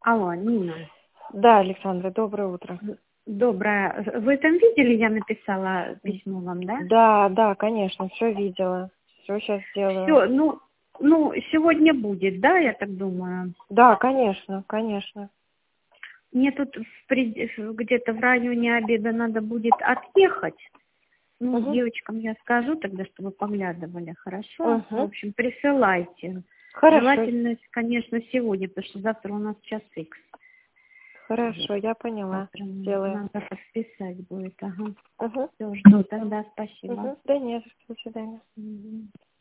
Алло, Нина. Да, Александра, доброе утро. Доброе. Вы там видели, я написала письмо вам, да? Да, конечно, все видела. Все сейчас сделаю. Все, ну, сегодня будет, да, я так думаю? Да, конечно. Мне тут где-то в районе обеда надо будет отъехать. Ну, Угу. девочкам я скажу тогда, чтобы поглядывали, хорошо? В Угу. общем, присылайте. Хорошо, Желательно, конечно, сегодня, потому что завтра у нас час икс. хорошо, я поняла. Завтра Сделаю. надо подписать будет, ага. Угу. Все, жду тогда, спасибо. Угу. Да нет, до свидания. Мгм.